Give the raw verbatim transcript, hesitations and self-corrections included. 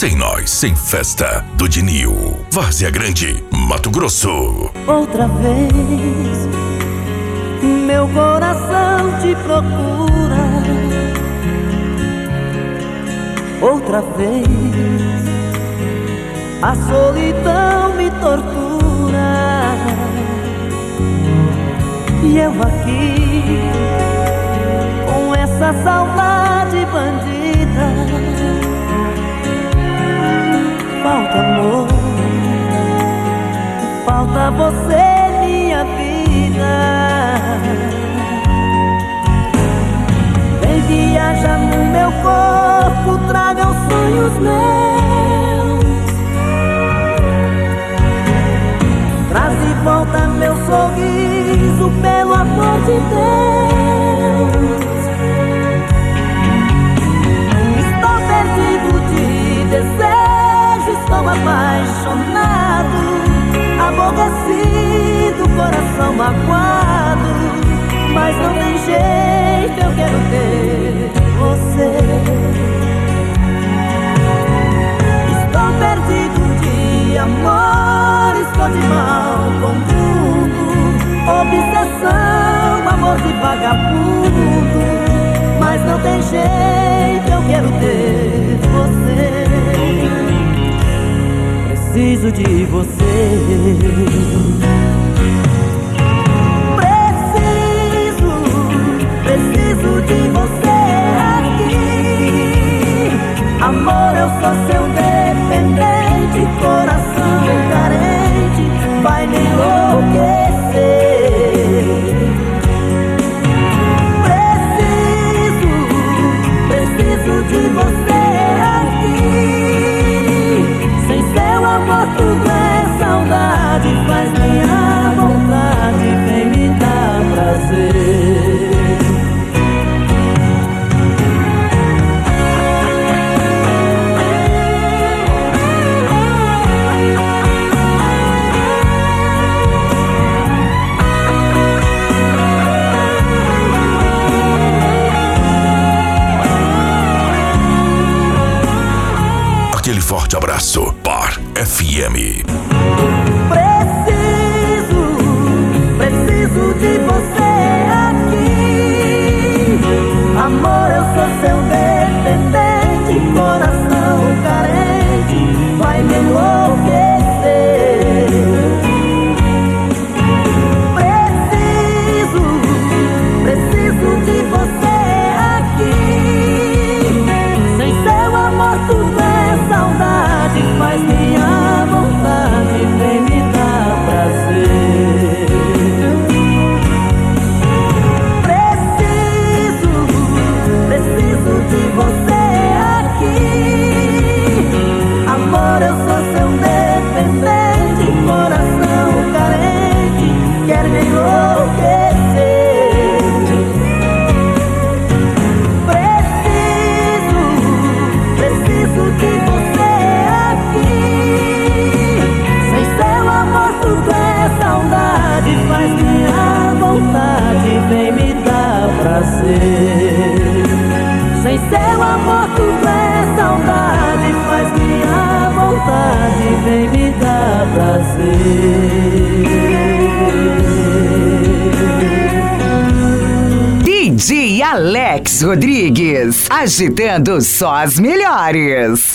Sem nós, sem festa. Do Dinil, Várzea Grande, Mato Grosso. Outra vez meu coração te procura. Outra vez a solidão me tortura. E eu aqui com essa saudade bandida. Falta amor, falta você, minha vida. Vem viajar no meu corpo, traga os sonhos meus. Traz de volta meu sorriso, pelo amor de Deus. Estou perdido de desejo, estou apaixonado, aborrecido, coração magoado. Mas não tem jeito, eu quero ter você. Estou perdido de amor, estou de mal com tudo. Obsessão, amor de vagabundo. Mas não tem jeito, eu quero ter você. Preciso de você. Preciso, preciso de você aqui. Amor, eu sou seu dependente, coração carente, vai me enlouquecer. Preciso, preciso de você aqui. Sem seu amor tudo é saudade, faz minha vontade, vem me dar prazer. Aquele forte abraço, Par F M. Preciso, preciso de você aqui. Amor, eu sou seu dependente, coração carente, vai me enlouquecer. Preciso, preciso de você aqui. Sem seu amor tudo é saudade, faz minha vontade, vem me dar prazer. Preciso, preciso de você aqui. Amor, eu sou seu dependente, coração carente, quer me enlouquecer. Preciso, preciso de você aqui. Sem seu amor tudo é saudade, faz minha vontade, vem me dar prazer. Sem seu amor tudo é saudade, faz minha vontade, vem me dar prazer. D J Alex Rodrigues, agitando só as melhores.